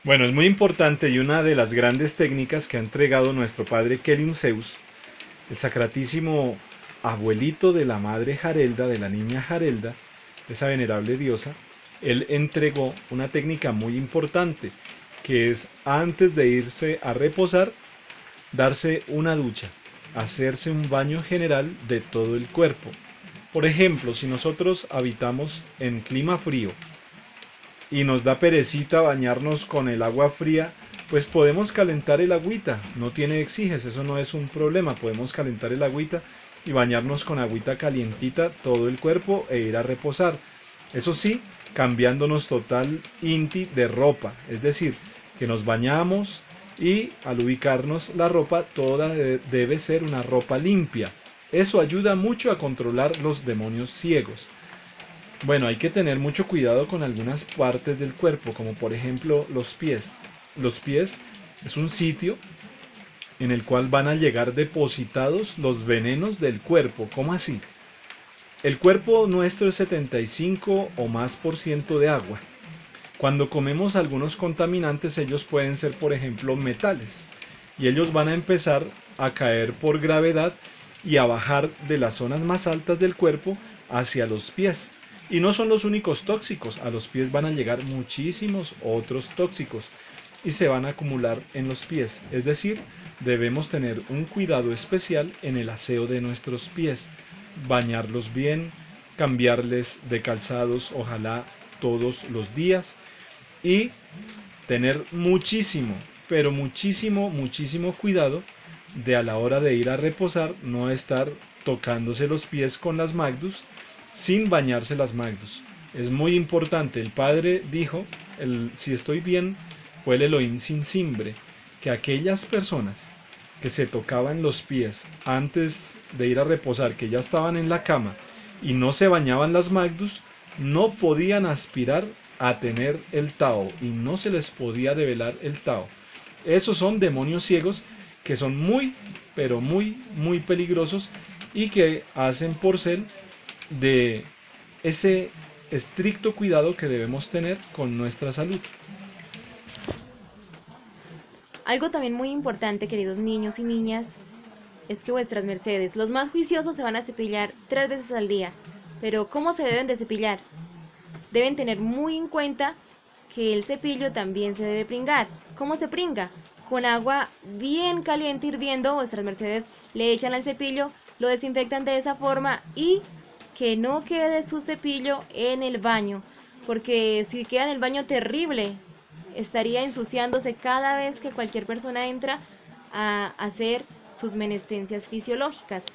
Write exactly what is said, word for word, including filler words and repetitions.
Bueno, es muy importante y una de las grandes técnicas que ha entregado nuestro padre Kelium Zeus, el sacratísimo abuelito de la madre Jarelda, de la niña Jarelda, esa venerable diosa. Él entregó una técnica muy importante, que es antes de irse a reposar, darse una ducha, hacerse un baño general de todo el cuerpo. Por ejemplo, si nosotros habitamos en clima frío y nos da perecita bañarnos con el agua fría, pues podemos calentar el agüita, no tiene exiges, eso no es un problema, podemos calentar el agüita y bañarnos con agüita calientita todo el cuerpo e ir a reposar. Eso sí, cambiándonos total inti de ropa, es decir, que nos bañamos y al ubicarnos la ropa toda debe ser una ropa limpia. Eso ayuda mucho a controlar los demonios ciegos. Bueno, hay que tener mucho cuidado con algunas partes del cuerpo, como por ejemplo los pies. Los pies es un sitio en el cual van a llegar depositados los venenos del cuerpo. ¿Cómo así? El cuerpo nuestro es setenta y cinco o más por ciento de agua. Cuando comemos algunos contaminantes, ellos pueden ser, por ejemplo, metales. Y ellos van a empezar a caer por gravedad y a bajar de las zonas más altas del cuerpo hacia los pies. Y no son los únicos tóxicos, a los pies van a llegar muchísimos otros tóxicos y se van a acumular en los pies. Es decir, debemos tener un cuidado especial en el aseo de nuestros pies, bañarlos bien, cambiarles de calzados, ojalá todos los días, y tener muchísimo, pero muchísimo, muchísimo cuidado de a la hora de ir a reposar no estar tocándose los pies con las Magdus sin bañarse las Magdus. Es muy importante. El padre dijo, el, si estoy bien, fue el Elohim sin simbre, que aquellas personas que se tocaban los pies antes de ir a reposar, que ya estaban en la cama y no se bañaban las Magdus, no podían aspirar a tener el Tao y no se les podía develar el Tao. Esos son demonios ciegos que son muy, pero muy, muy peligrosos y que hacen por ser de ese estricto cuidado que debemos tener con nuestra salud. Algo también muy importante, queridos niños y niñas, es que vuestras mercedes, los más juiciosos se van a cepillar tres veces al día. Pero ¿cómo se deben de cepillar? Deben tener muy en cuenta que el cepillo también se debe pringar. ¿Cómo se pringa? Con agua bien caliente hirviendo, vuestras mercedes le echan al cepillo, lo desinfectan de esa forma y que no quede su cepillo en el baño, porque si queda en el baño terrible, estaría ensuciándose cada vez que cualquier persona entra a hacer sus menestencias fisiológicas.